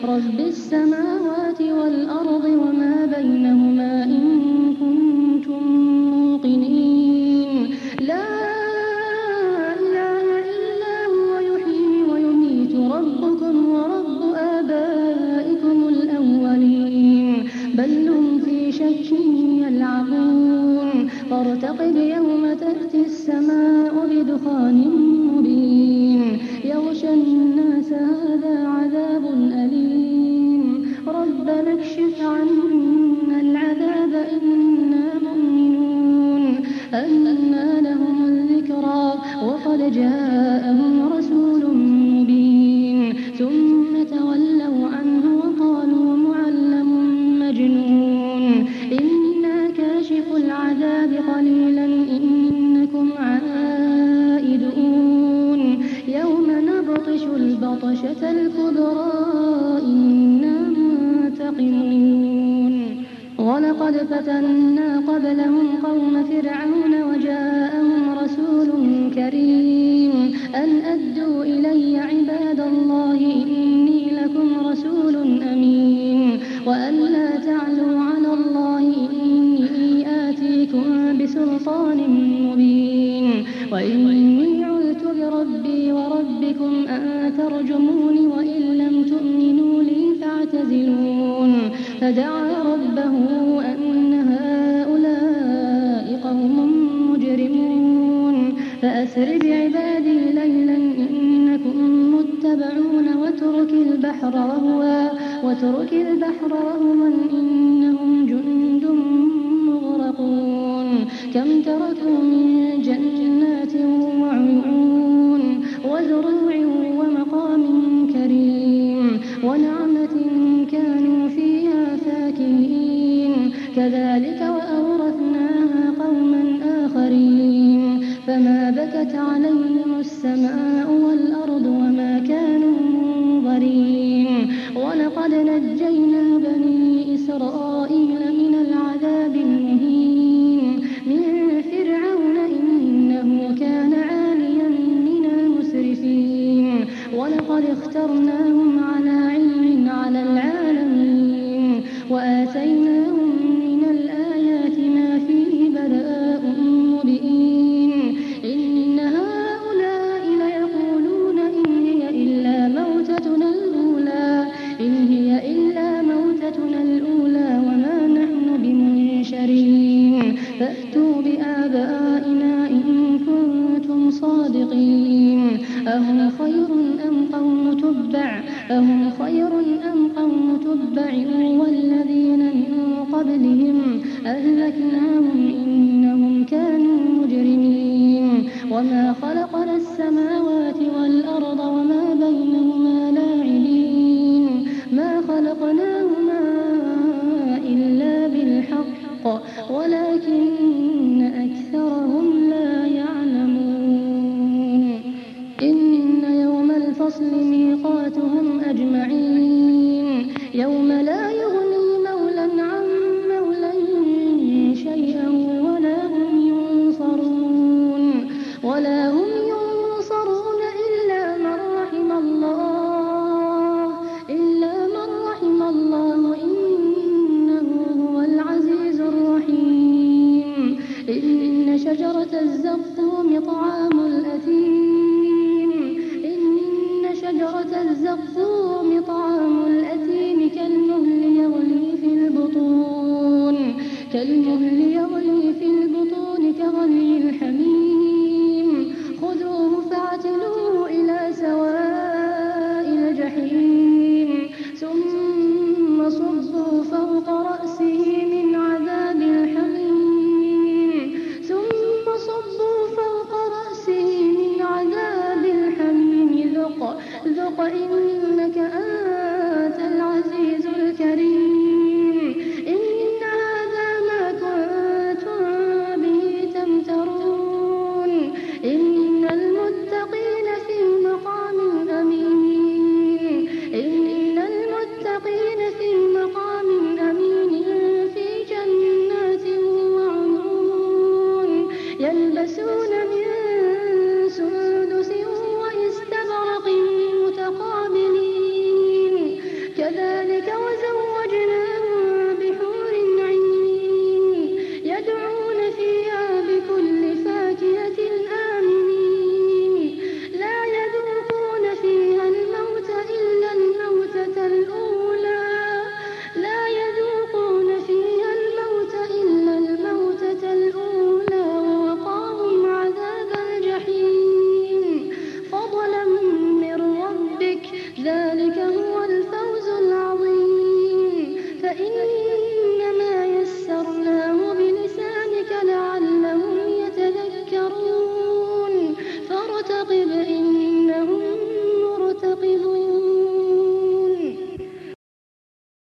رب السماوات والأرض وما بينهما إن كنتم موقنين لا إله إلا هو يحيي ويميت ربكم ورب آبائكم الأولين بل هم في شك يلعبون فارتقب يوم تأتي السماء بدخان مبين يغشى الناس هذا عذاب أليم ربنا اكشف عنا العذاب إنا مؤمنون أنى لهم الذكرى وقد جاءهم رسول مبين ثم تولوا عنه وقالوا معلم مجنون إنا كاشف العذاب قليلا إنكم عائدون يوم نبطش البطشة الكبرى إنا منتقمون ولقد فتنا قبلهم قوم فرعون وجاءهم رسول كريم أن أدوا إلي عباد الله إني لكم رسول أمين وأن لا تعلوا على الله إني آتيكم بسلطان مبين وإني عذت بربي وربكم أن ترجموني وإن لم تؤمنوا لي فاعتزلون فدعا ربه أن هؤلاء قوم مجرمون فأسر بعبادي ليلا إنكم متبعون واترك البحر رهوا إنهم جند مغرقون كم تركوا من جنات وعيون وزروع ومقام كريم ونعمة كانوا فيها فاكهين كذلك وأورثناها قوما آخرين فما بكت عليهم السماء والأرض وما كانوا منظرين ولقد نجينا بني إسرائيل من العذاب المهين من فرعون إنه كان عاليا من المسرفين ولقد اخترناهم على علم على العالمين وآتيناهم من الآيات ما فيه بلاء مبين إن هؤلاء ليقولون إن هي إلا موتتنا الأولى وما نحن بمنشرين فأتوا بآبائنا إن كنتم صادقين أهم خير أم قوم تبع والذين من قبلهم أهلكناهم إنهم كانوا مجرمين وما خلقنا السماوات والأرض وما بينهما لاعبين ما خلقناهما إلا بالحق ولكن